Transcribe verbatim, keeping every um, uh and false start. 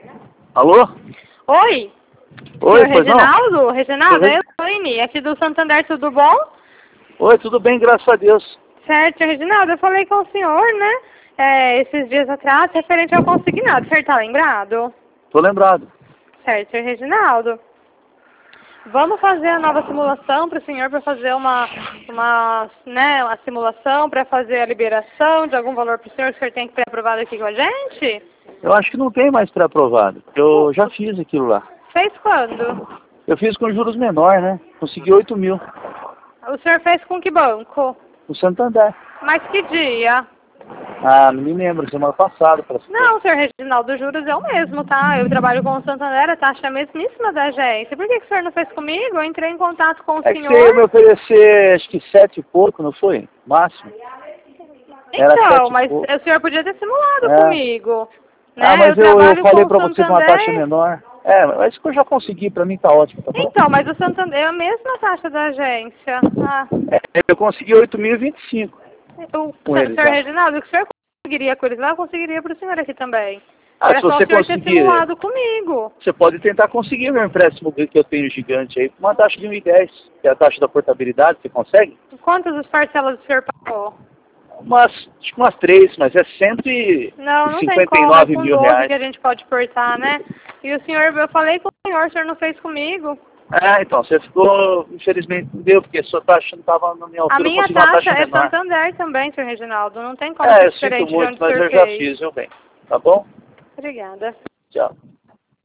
Alô? Oi? Oi, Senhor pois não? Reginaldo? Reginaldo, Oi. é eu, Elaine, aqui do Santander, tudo bom? Oi, tudo bem, graças a Deus. Certo, senhor Reginaldo, eu falei com o senhor, né, é, esses dias atrás, referente ao consignado, o senhor tá lembrado? Tô lembrado. Certo, senhor Reginaldo. Vamos fazer a nova simulação para o senhor, para fazer uma, uma, né, uma simulação, para fazer a liberação de algum valor para o senhor que o senhor tem que pré-aprovado aqui com a gente? Eu acho que não tem mais pré-aprovado. Eu já fiz aquilo lá. Fez quando? Eu fiz com juros menor, né? Consegui oito mil. O senhor fez com que banco? No Santander. Mas que dia? Ah, não me lembro, semana passada. Pra... Não, senhor Reginaldo, os juros é o mesmo, tá? Eu trabalho com o Santander, a taxa é a mesmíssima da agência. Por que, que o senhor não fez comigo? Eu entrei em contato com o É que senhor. você ia me oferecer, acho que sete e pouco, não foi? Máximo. Era Então, sete e mas pouco. o senhor podia ter simulado É. comigo. Né? Ah, mas eu, eu, eu trabalho falei com o pra você com uma taxa Santander. menor. É, mas isso que eu já consegui, pra mim tá ótimo, tá bom? Então, mas o Santander é a mesma taxa da agência. Ah, É, eu consegui oito mil e vinte e cinco o com eles senhor lá. Reginaldo, o que o senhor conseguiria com eles lá, eu conseguiria para o senhor aqui também. Ah, Era se só você o senhor ter conseguir, simulado comigo. você pode tentar conseguir meu empréstimo que eu tenho gigante aí, com uma taxa de um e dez, que é a taxa da portabilidade, você consegue? Quantas as parcelas o senhor pagou? Umas, acho que umas três, mas é cento e Não, não tem cinquenta e como, é nove com mil doze reais. que a gente pode portar, né? E o senhor, eu falei com o senhor, o senhor não fez comigo. Ah, então, você ficou, infelizmente não deu, porque a sua taxa não estava na minha A altura, eu minha consegui uma taxa taxa é menor. Santander também, senhor Reginaldo. Não tem como É, ser eu sinto diferente de muito, onde o mas senhor eu já fez. fiz, meu bem. Tá bom? Obrigada. Tchau.